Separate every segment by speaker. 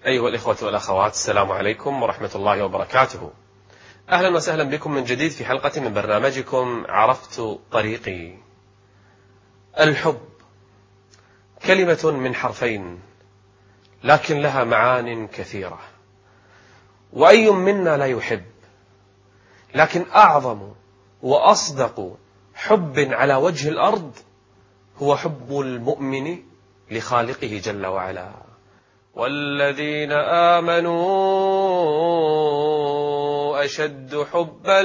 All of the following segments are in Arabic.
Speaker 1: أيها الإخوة والأخوات، السلام عليكم ورحمة الله وبركاته. أهلا وسهلا بكم من جديد في حلقة من برنامجكم عرفت طريقي. الحب كلمة من حرفين لكن لها معان كثيرة، وأي منا لا يحب؟ لكن أعظم وأصدق حب على وجه الأرض هو حب المؤمن لخالقه جل وعلا. والذين آمنوا أشد حبا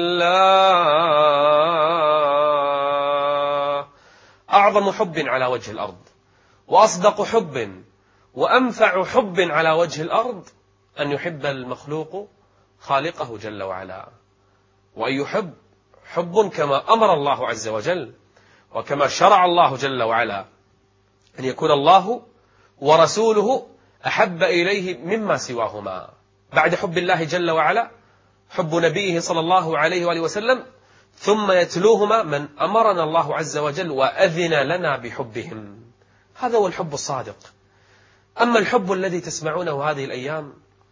Speaker 1: لله. أعظم حب على وجه الأرض وأصدق حب وأنفع حب على وجه الأرض أن يحب المخلوق خالقه جل وعلا، وأن يحب حب كما أمر الله عز وجل وكما شرع الله جل وعلا، أن يكون الله ورسوله أحب إليه مما سواهما. بعد حب الله جل وعلا حب نبيه صلى الله عليه وآله وسلم، ثم يتلوهما من أمرنا الله عز وجل وأذن لنا بحبهم. هذا هو الحب الصادق. أما الحب الذي تسمعونه هذه الأيام،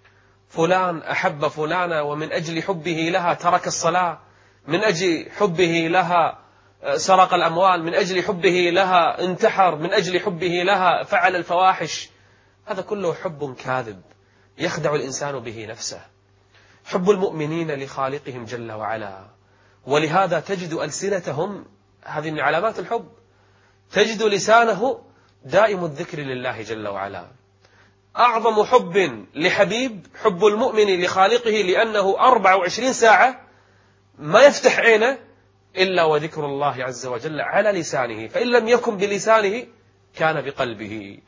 Speaker 1: فلان أحب فلانا ومن أجل حبه لها ترك الصلاة، من أجل حبه لها سرق الأموال، من أجل حبه لها انتحر، من أجل حبه لها فعل الفواحش. هذا كله حب كاذب يخدع الإنسان به نفسه. حب المؤمنين لخالقهم جل وعلا، ولهذا تجد ألسنتهم، هذه من علامات الحب، تجد لسانه دائم الذكر لله جل وعلا. أعظم حب لحبيب حب المؤمن لخالقه، لأنه 24 ساعة ما يفتح عينه إلا وذكر الله عز وجل على لسانه، فإن لم يكن بلسانه كان بقلبه.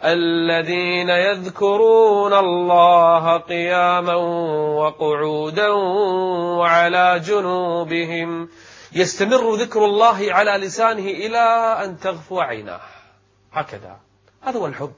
Speaker 1: الذين يذكرون الله قياما وقعودا وعلى جنوبهم. يستمر ذكر الله على لسانه إلى أن تغفو عيناه، هكذا. هذا هو الحب.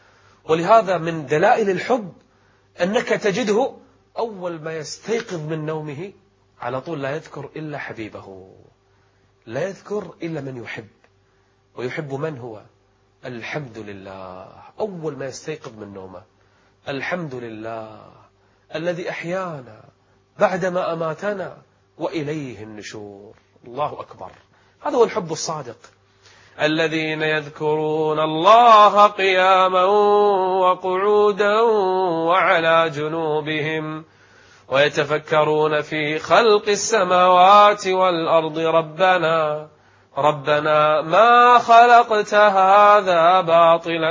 Speaker 1: ولهذا من دلائل الحب أنك تجده أول ما يستيقظ من نومه على طول لا يذكر إلا حبيبه، لا يذكر إلا من يحب. ويحب من هو؟ الحمد لله. أول ما يستيقظ من نومه الحمد لله الذي أحيانا بعدما أماتنا وإليه النشور. الله أكبر. هذا هو الحب الصادق. الذين يذكرون الله قياما وقعودا وعلى جنوبهم ويتفكرون في خلق السماوات والأرض ربنا ما خلقت هذا باطلا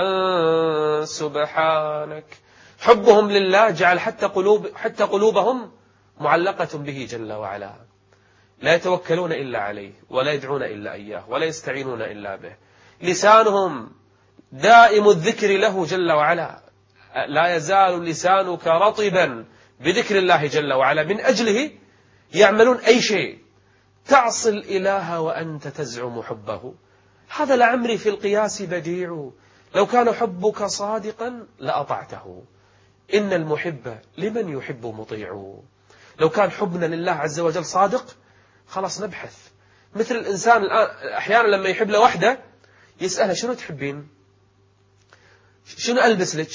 Speaker 1: سبحانك. حبهم لله جعل حتى قلوبهم معلقة به جل وعلا، لا يتوكلون إلا عليه ولا يدعون إلا إياه ولا يستعينون إلا به. لسانهم دائم الذكر له جل وعلا، لا يزال لسانك رطبا بذكر الله جل وعلا، من أجله يعملون أي شيء. تعصي الإله وأنت تزعم حبه، هذا لعمري في القياس بديع. لو كان حبك صادقا لأطعته، إن المحب لمن يحب مطيع. لو كان حبنا لله عز وجل صادق خلاص نبحث. مثل الإنسان الآن أحيانا لما يحب لوحده يسألها شنو تحبين، شنو ألبس لك،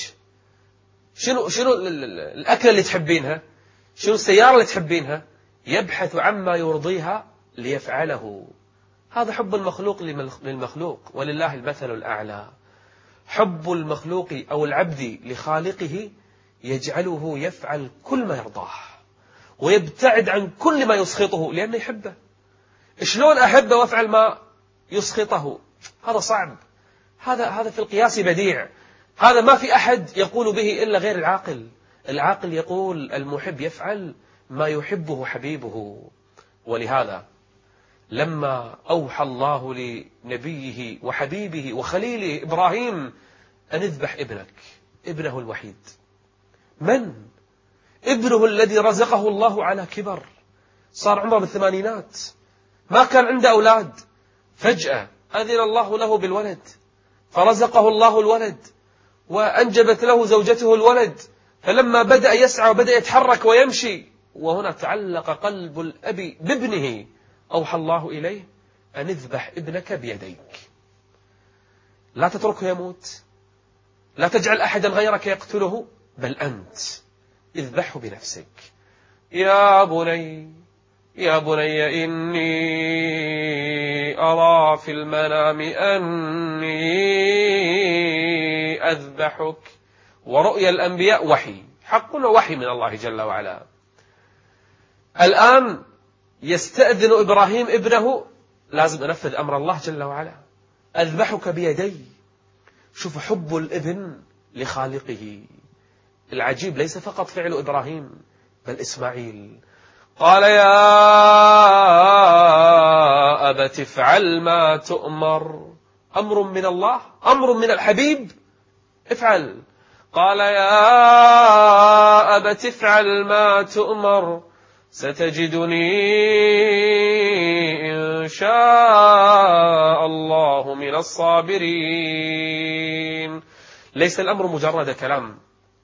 Speaker 1: شنو الأكل اللي تحبينها، شنو السيارة اللي تحبينها. يبحث عما يرضيها ليفعله. هذا حب المخلوق للمخلوق، ولله المثل الأعلى. حب المخلوق أو العبد لخالقه يجعله يفعل كل ما يرضاه ويبتعد عن كل ما يسخطه لأنه يحبه. شلون أحبه وأفعل ما يسخطه؟ هذا صعب. هذا في القياس بديع. هذا ما في أحد يقول به إلا غير العاقل. العاقل يقول المحب يفعل ما يحبه حبيبه. ولهذا لما أوحى الله لنبيه وحبيبه وخليله إبراهيم أن اذبح ابنه الوحيد. من؟ ابنه الذي رزقه الله على كبر، صار عمره بالثمانينات، ما كان عنده أولاد، فجأة أذن الله له بالولد، فرزقه الله الولد وأنجبت له زوجته الولد. فلما بدأ يسعى وبدأ يتحرك ويمشي، وهنا تعلق قلب الأب بابنه، أوحى الله إليه أن اذبح ابنك بيديك، لا تتركه يموت، لا تجعل أحدا غيرك يقتله، بل أنت اذبحه بنفسك. يا بني يا بني إني أرى في المنام أني أذبحك. ورؤيا الأنبياء وحي، حق وحي من الله جل وعلا. الآن يستأذن إبراهيم ابنه، لازم أنفذ أمر الله جل وعلا، أذبحك بيدي. شوف حب الابن لخالقه العجيب، ليس فقط فعل إبراهيم بل إسماعيل. قال يا أبت افعل ما تؤمر. أمر من الله، أمر من الحبيب، افعل. قال يا أبت افعل ما تؤمر ستجدني إن شاء الله من الصابرين. ليس الأمر مجرد كلام،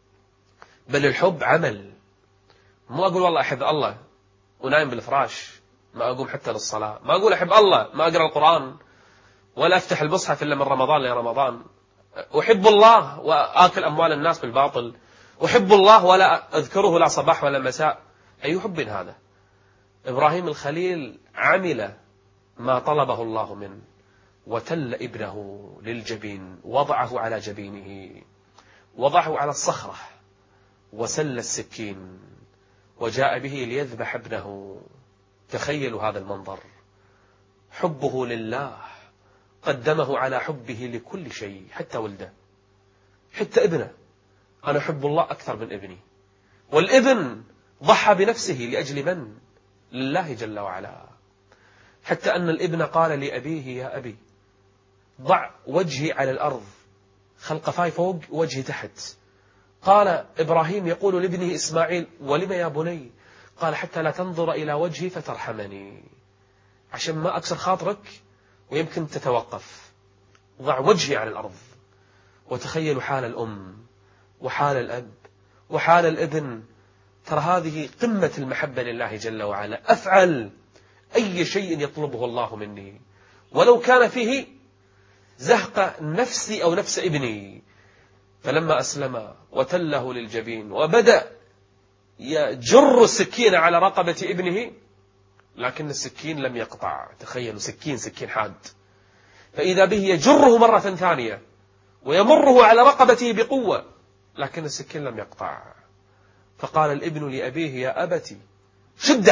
Speaker 1: بل الحب عمل. مو أقول والله أحب الله ونايم بالفراش، ما أقوم حتى للصلاة، ما أقول أحب الله ما أقرأ القرآن ولا أفتح المصحف إلا من رمضان لرمضان، أحب الله وآكل أموال الناس بالباطل، أحب الله ولا أذكره لا صباح ولا مساء. أي حب هذا؟ إبراهيم الخليل عمل ما طلبه الله منه، وتل ابنه للجبين، وضعه على جبينه، وضعه على الصخرة، وسل السكين وجاء به ليذبح ابنه. تخيلوا هذا المنظر، حبه لله قدمه على حبه لكل شيء، حتى ولده، حتى ابنه. أنا أحب الله أكثر من ابني. والابن ضحى بنفسه لأجل من؟ لله جل وعلا. حتى أن الابن قال لأبيه يا أبي ضع وجهي على الأرض، خلق فاي فوق وجهي تحت. قال إبراهيم يقول لابنه إسماعيل ولم يا بني؟ قال حتى لا تنظر إلى وجهي فترحمني، عشان ما أكسر خاطرك ويمكن تتوقف. ضع وجهي على الأرض. وتخيلوا حال الأم وحال الأب وحال الابن. ترى هذه قمة المحبة لله جل وعلا. أفعل أي شيء يطلبه الله مني، ولو كان فيه زهق نفسي أو نفس ابني. فلما أسلم وتله للجبين وبدأ يجر السكين على رقبة ابنه، لكن السكين لم يقطع. تخيلوا سكين حاد، فإذا به يجره مرة ثانية ويمره على رقبته بقوة، لكن السكين لم يقطع. فقال الابن لأبيه يا أبتي شد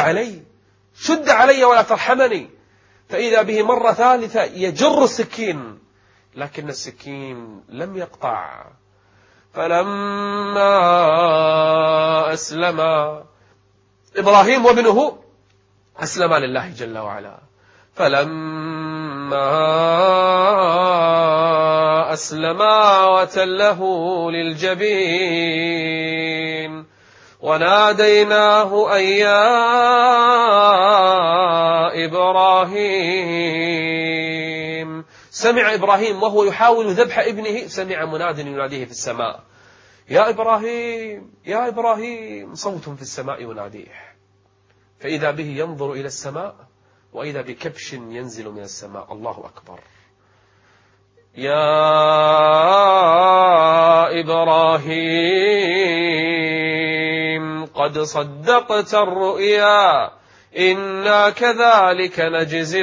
Speaker 1: علي ولا ترحمني. فإذا به مرة ثالثة يجر السكين، لكن السكين لم يقطع. فلما أسلم إبراهيم وابنه أسلم لله جل وعلا. فلما أسلما وتله للجبين وناديناه أن يا إبراهيم. سمع إبراهيم وهو يحاول ذبح ابنه، سمع مناد يناديه في السماء يا إبراهيم يا إبراهيم، صوت في السماء يناديه. فإذا به ينظر إلى السماء وإذا بكبش ينزل من السماء. الله أكبر. يا إبراهيم قد صدقت الرؤيا إنا كذلك نجزي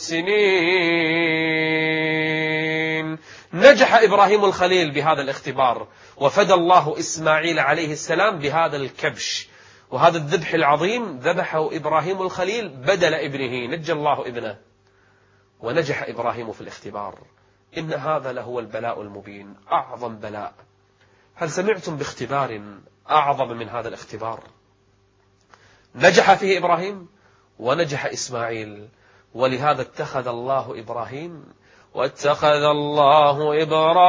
Speaker 1: المحسنين. نجح إبراهيم الخليل بهذا الاختبار، وفدى الله إسماعيل عليه السلام بهذا الكبش، وهذا الذبح العظيم ذبحه إبراهيم الخليل بدل ابنه. نجى الله ابنه ونجح إبراهيم في الاختبار. إن هذا لهو البلاء المبين، أعظم بلاء. هل سمعتم باختبار أعظم من هذا الاختبار؟ نجح فيه إبراهيم ونجح إسماعيل، ولهذا اتخذ الله إبراهيم واتخذ الله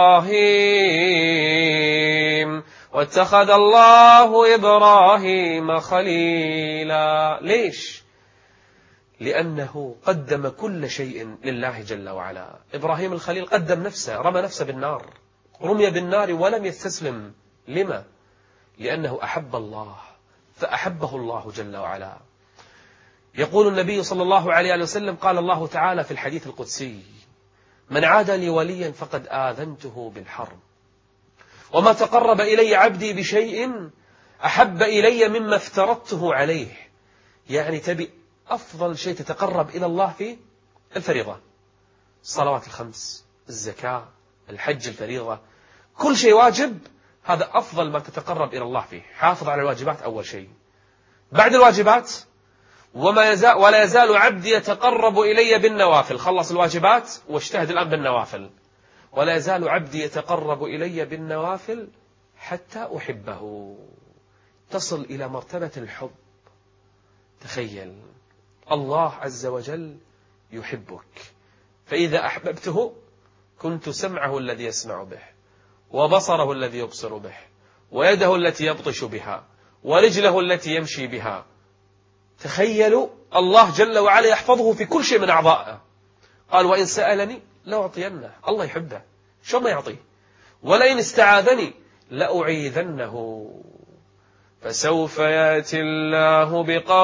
Speaker 1: إبراهيم خليلا. ليش؟ لأنه قدم كل شيء لله جل وعلا. إبراهيم الخليل قدم نفسه، رمى نفسه بالنار، رمي بالنار ولم يستسلم. لما؟ لأنه أحب الله فأحبه الله جل وعلا. يقول النبي صلى الله عليه وسلم قال الله تعالى في الحديث القدسي من عادى لي وليا فقد آذنته بالحرب. وما تقرب إلي عبدي بشيء أحب إلي مما افترضته عليه. يعني تبي أفضل شيء تتقرب إلى الله فيه الفريضة، الصلوات الخمس، الزكاة، الحج الفريضة، كل شيء واجب، هذا أفضل ما تتقرب إلى الله فيه. حافظ على الواجبات أول شيء. بعد الواجبات ولا يزال عبدي يتقرب إلي بالنوافل. خلص الواجبات واجتهد الآن بالنوافل. ولا يزال عبدي يتقرب إلي بالنوافل حتى أحبه. تصل إلى مرتبة الحب. تخيل الله عز وجل يحبك، فإذا أحببته كنت سمعه الذي يسمع به، وبصره الذي يبصر به، ويده التي يبطش بها، ورجله التي يمشي بها. تخيلوا الله جل وعلا يحفظه في كل شيء من أعضائه. قال وإن سألني لأعطينه. الله يحبه، شو ما يعطيه. ولئن استعاذني لأعيذنه. فسوف يأتي الله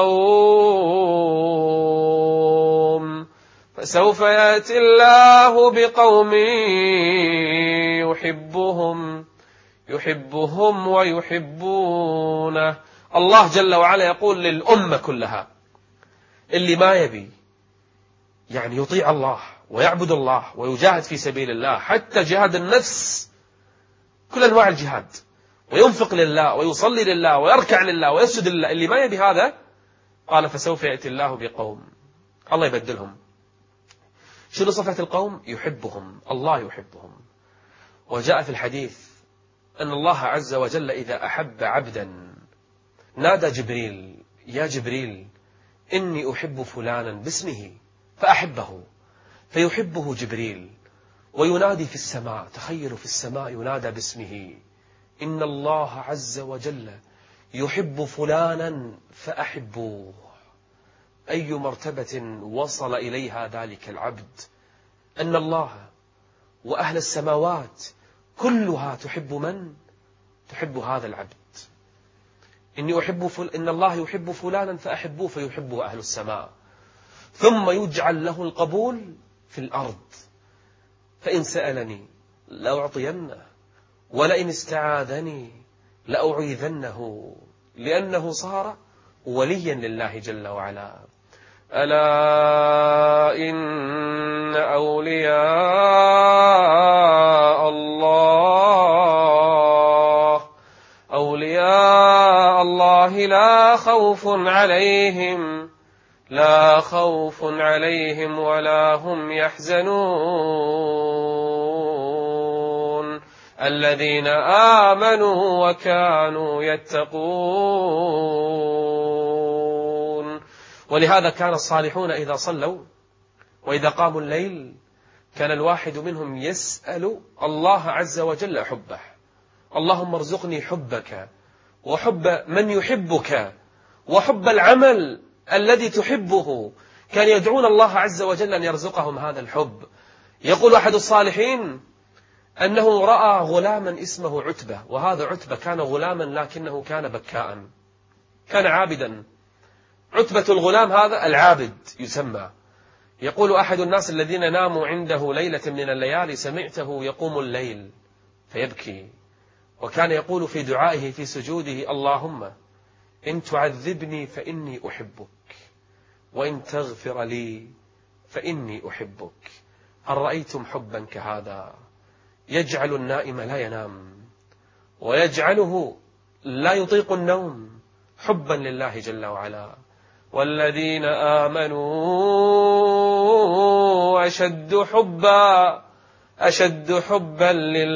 Speaker 1: بقوم يحبهم ويحبونه. الله جل وعلا يقول للأمة كلها اللي ما يبي يعني يطيع الله ويعبد الله ويجاهد في سبيل الله، حتى جهاد النفس، كل أنواع الجهاد، وينفق لله ويصلي لله ويركع لله ويسجد لله، اللي ما يبي هذا قال فسوف يأتي الله بقوم الله يبدلهم. شنو صفة القوم؟ يحبهم، الله يحبهم. وجاء في الحديث أن الله عز وجل إذا أحب عبدا نادى جبريل يا جبريل إني أحب فلانا باسمه فأحبه، فيحبه جبريل وينادي في السماء. تخيلوا في السماء ينادى باسمه إن الله عز وجل يحب فلانا فأحبوه. أي مرتبة وصل إليها ذلك العبد، أن الله وأهل السماوات كلها تحب من؟ تحب هذا العبد. إن الله يحب فلانا فأحبوه، فيحبه أهل السماء، ثم يجعل له القبول في الأرض. فإن سألني لأعطينه، ولئن استعاذني لأعيذنه، لأنه صار وليا لله جل وعلا. ألا إن أولياء الله لا خوف عليهم ولا هم يحزنون الذين آمنوا وكانوا يتقون. ولهذا كان الصالحون إذا صلوا وإذا قاموا الليل كان الواحد منهم يسأل الله عز وجل حبه. اللهم ارزقني حبك وحب من يحبك وحب العمل الذي تحبه. كان يدعون الله عز وجل أن يرزقهم هذا الحب. يقول أحد الصالحين أنه رأى غلاما اسمه عتبة، وهذا عتبة كان غلاما لكنه كان بكاء، كان عابدا. عتبة الغلام هذا العابد يسمى. يقول أحد الناس الذين ناموا عنده ليلة من الليالي سمعته يقوم الليل فيبكي، وكان يقول في دعائه في سجوده اللهم إن تعذبني فإني أحبك وإن تغفر لي فإني أحبك. هل رأيتم حبا كهذا يجعل النائم لا ينام ويجعله لا يطيق النوم؟ حبا لله جل وعلا. والذين آمنوا أشد حبا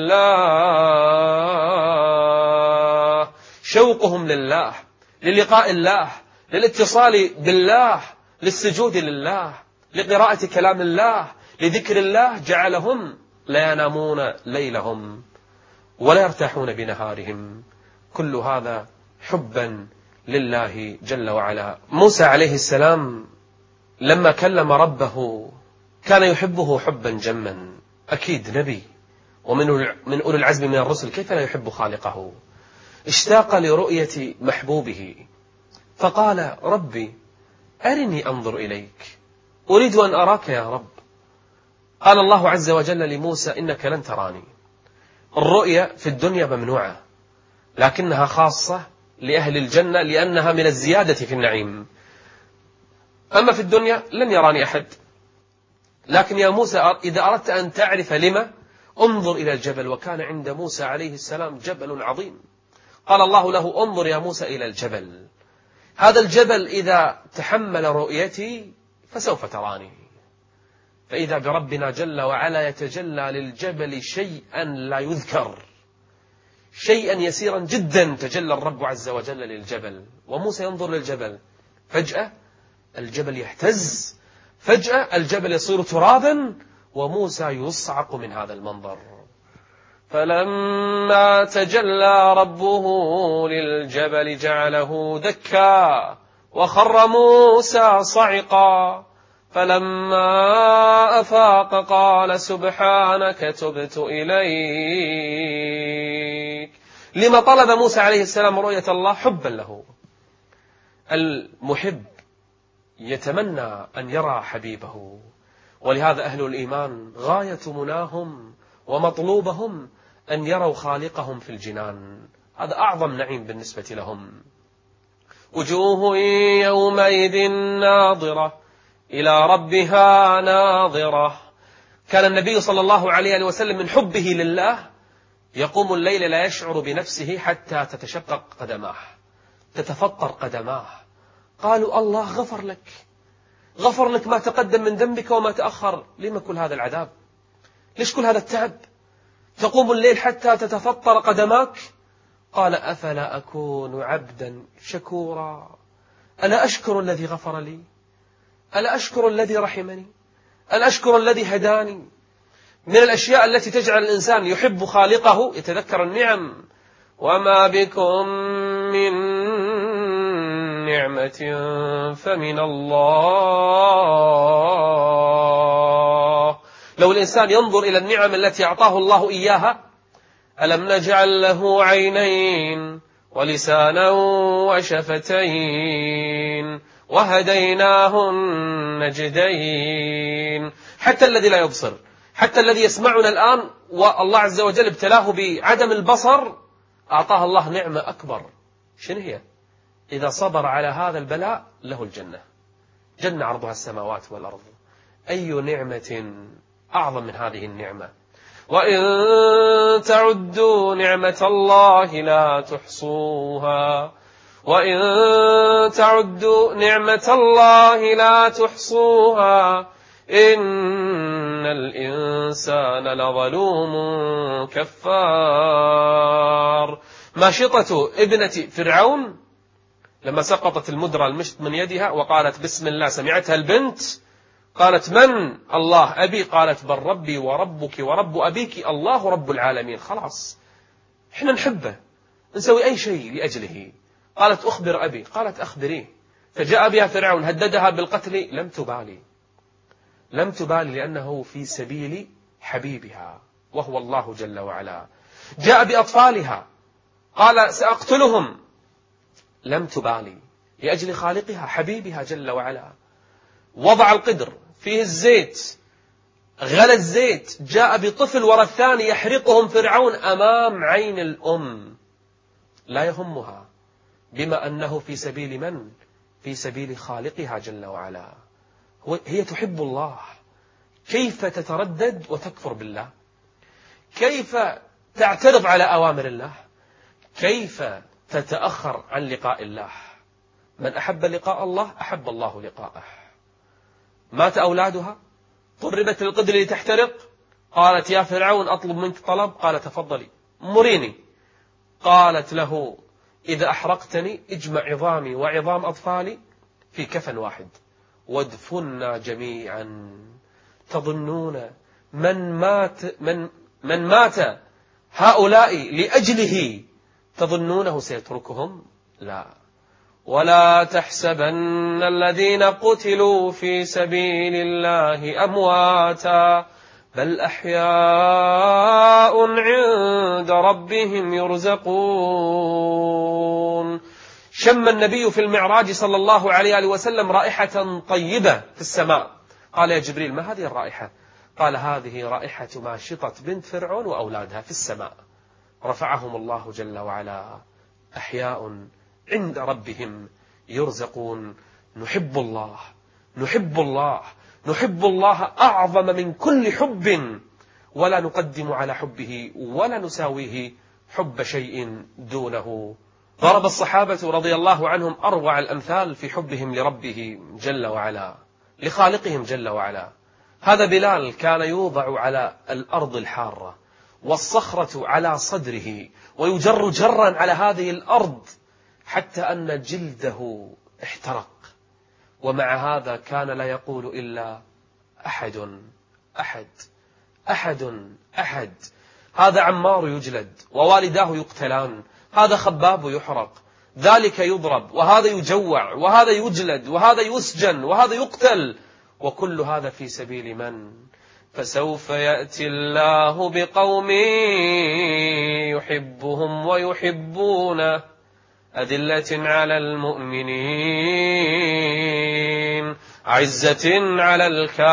Speaker 1: لله. شوقهم لله، للقاء الله، للاتصال بالله، للسجود لله، لقراءة كلام الله، لذكر الله، جعلهم لا ينامون ليلهم ولا يرتاحون بنهارهم. كل هذا حبا لله جل وعلا. موسى عليه السلام لما كلم ربه كان يحبه حبا جما. أكيد نبي ومن أولي العزم من الرسل، كيف لا يحب خالقه؟ اشتاق لرؤية محبوبه فقال ربي أرني أنظر إليك، أريد أن أراك يا رب. قال الله عز وجل لموسى إنك لن تراني الرؤية في الدنيا ممنوعة، لكنها خاصة لأهل الجنة لأنها من الزيادة في النعيم. أما في الدنيا لن يراني أحد. لكن يا موسى إذا أردت أن تعرف لما، انظر إلى الجبل. وكان عند موسى عليه السلام جبل عظيم، قال الله له انظر يا موسى إلى الجبل، هذا الجبل إذا تحمل رؤيتي فسوف تراني. فإذا بربنا جل وعلا يتجلى للجبل شيئا لا يذكر، شيئا يسيرا جدا تجلى الرب عز وجل للجبل، وموسى ينظر للجبل، فجأة الجبل يهتز، فجأة الجبل يصير ترابا، وموسى يصعق من هذا المنظر. فلما تجلى ربه للجبل جعله دكا وخر موسى صعقا، فلما أفاق قال سبحانك تبت إليك. لما طلب موسى عليه السلام رؤية الله؟ حبا له. المحب يتمنى أن يرى حبيبه، ولهذا أهل الإيمان غاية مناهم ومطلوبهم أن يروا خالقهم في الجنان، هذا أعظم نعيم بالنسبة لهم. وجوه يومئذ ناظرة إلى ربها ناظرة. كان النبي صلى الله عليه وسلم من حبه لله يقوم الليل لا يشعر بنفسه حتى تتشقق قدماه، تتفطر قدماه. قالوا الله غفر لك ما تقدم من ذنبك وما تأخر، لما كل هذا العذاب؟ ليش كل هذا التعب؟ تقوم الليل حتى تتفطر قدماك. قال أفلا أكون عبدا شكورا؟ ألا أشكر الذي غفر لي؟ ألا أشكر الذي رحمني؟ ألا أشكر الذي هداني؟ من الأشياء التي تجعل الإنسان يحب خالقه يتذكر النعم. وما بكم من نعمة فمن الله. لو الإنسان ينظر إلى النعم التي أعطاه الله إياها، ألم نجعل له عينين ولسانا وشفتين وهديناه النجدين. حتى الذي لا يبصر، حتى الذي يسمعنا الآن والله عز وجل ابتلاه بعدم البصر، أعطاه الله نعمة أكبر. شنو هي؟ إذا صبر على هذا البلاء له الجنة، جنة عرضها السماوات والأرض. أي نعمة أعظم من هذه النعمة؟ وإن تعدوا نعمة الله لا تحصوها، وإن تعدوا نعمة الله لا تحصوها إن الإنسان لظلوم كفار. ماشطة ابنة فرعون لما سقطت المدرة المشط من يدها وقالت بسم الله، سمعتها البنت قالت من؟ الله أبي. قالت بل ربي وربك ورب أبيك الله رب العالمين. خلاص احنا نحبه، نسوي أي شيء لأجله. قالت أخبر أبي. قالت أخبريه. فجاء بها فرعون هددها بالقتل، لم تبالي لأنه في سبيل حبيبها وهو الله جل وعلا. جاء بأطفالها قال سأقتلهم، لم تبالي لأجل خالقها حبيبها جل وعلا. وضع القدر فيه الزيت، غلى الزيت، جاء بطفل ورا الثاني يحرقهم فرعون أمام عين الأم، لا يهمها بما أنه في سبيل من؟ في سبيل خالقها جل وعلا. هي تحب الله. كيف تتردد وتكفر بالله؟ كيف تعترض على أوامر الله؟ كيف تتأخر عن لقاء الله؟ من أحب لقاء الله أحب الله لقاءه. مات أولادها، طربت للقدر لتحترق، قالت يا فرعون أطلب منك طلب. قال تفضلي مريني. قالت له إذا أحرقتني اجمع عظامي وعظام أطفالي في كفن واحد وادفنا جميعا. تظنون من مات هؤلاء لأجله تظنونه سيتركهم؟ لا. ولا تحسبن الذين قتلوا في سبيل الله أمواتا بل أحياء عند ربهم يرزقون. شم النبي في المعراج صلى الله عليه وسلم رائحة طيبة في السماء. قال يا جبريل ما هذه الرائحة؟ قال هذه رائحة ماشطة بنت فرعون وأولادها في السماء، رفعهم الله جل وعلا أحياء عند ربهم يرزقون. نحب الله، نحب الله، نحب الله أعظم من كل حب، ولا نقدم على حبه ولا نساويه حب شيء دونه. ضرب الصحابة رضي الله عنهم أروع الأمثال في حبهم لربه جل وعلا، لخالقهم جل وعلا. هذا بلال كان يوضع على الأرض الحارة والصخرة على صدره ويجر جرا على هذه الأرض حتى أن جلده احترق، ومع هذا كان لا يقول إلا أحد أحد أحد أحد. هذا عمار يجلد ووالداه يقتلان، هذا خباب يحرق، ذلك يضرب، وهذا يجوع، وهذا يجلد، وهذا يسجن، وهذا يقتل، وكل هذا في سبيل من؟ فسوف يأتي الله بقوم يحبهم ويحبونه أذلة على المؤمنين عزة على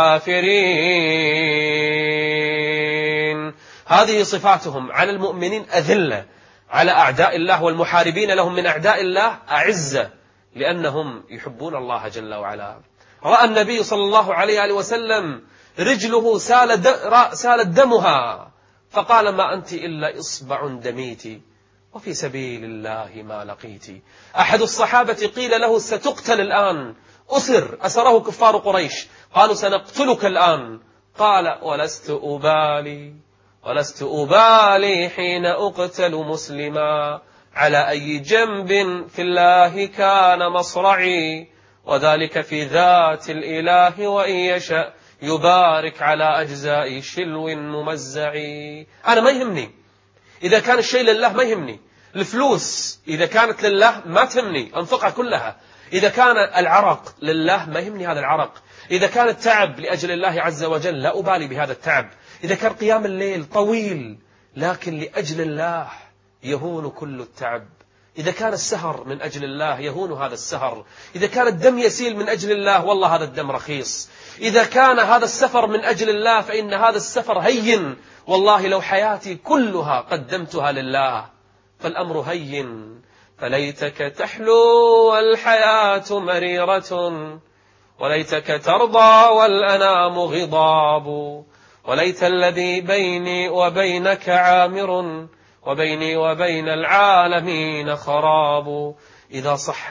Speaker 1: الكافرين. هذه صفاتهم: على المؤمنين أذلة، على أعداء الله والمحاربين لهم من أعداء الله أعزة، لأنهم يحبون الله جل وعلا. رأى النبي صلى الله عليه وسلم رجله سالت دمها، فقال: ما أنت إلا إصبع دميت وفي سبيل الله ما لقيت. أحد الصحابة قيل له: ستقتل الآن، أسره كفار قريش، قالوا: سنقتلك الآن. قال: ولست أبالي حين أقتل مسلما، على أي جنب في الله كان مصرعي، وذلك في ذات الإله وإن يشأ يبارك على أجزاء شلو ممزعي. أنا ما يهمني إذا كان الشيء لله، ما يهمني الفلوس إذا كانت لله ما تهمني، أنفقها كلها. إذا كان العرق لله ما يهمني هذا العرق. إذا كان التعب لأجل الله عز وجل لا أبالي بهذا التعب. إذا كان قيام الليل طويل لكن لأجل الله يهون كل التعب. إذا كان السهر من أجل الله يهون هذا السهر. إذا كان الدم يسيل من أجل الله والله هذا الدم رخيص. إذا كان هذا السفر من أجل الله فإن هذا السفر هين، والله لو حياتي كلها قدمتها لله فالأمر هين. فليتك تحلو والحياة مريرة، وليتك ترضى والأنام غضاب، وليت الذي بيني وبينك عامر، وبيني وبين العالمين خراب. إذا صح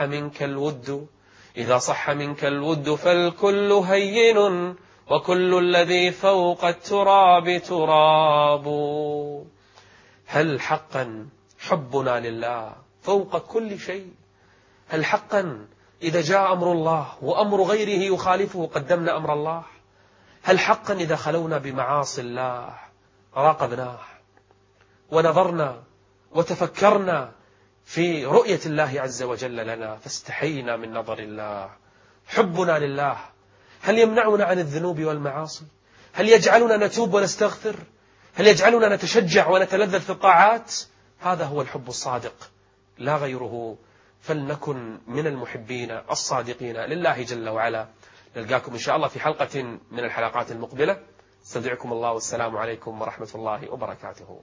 Speaker 1: منك الود فالكل هين، وكل الذي فوق التراب تراب. هل حقا حبنا لله فوق كل شيء؟ هل حقا إذا جاء أمر الله وأمر غيره يخالفه قدمنا أمر الله؟ هل حقا إذا خلونا بمعاصي الله راقبناه ونظرنا وتفكرنا في رؤية الله عز وجل لنا فاستحينا من نظر الله؟ حبنا لله هل يمنعنا عن الذنوب والمعاصي؟ هل يجعلنا نتوب ونستغفر؟ هل يجعلنا نتشجع ونتلذذ في الطاعات؟ هذا هو الحب الصادق لا غيره. فلنكن من المحبين الصادقين لله جل وعلا. نلقاكم إن شاء الله في حلقة من الحلقات المقبلة. استودعكم الله والسلام عليكم ورحمة الله وبركاته.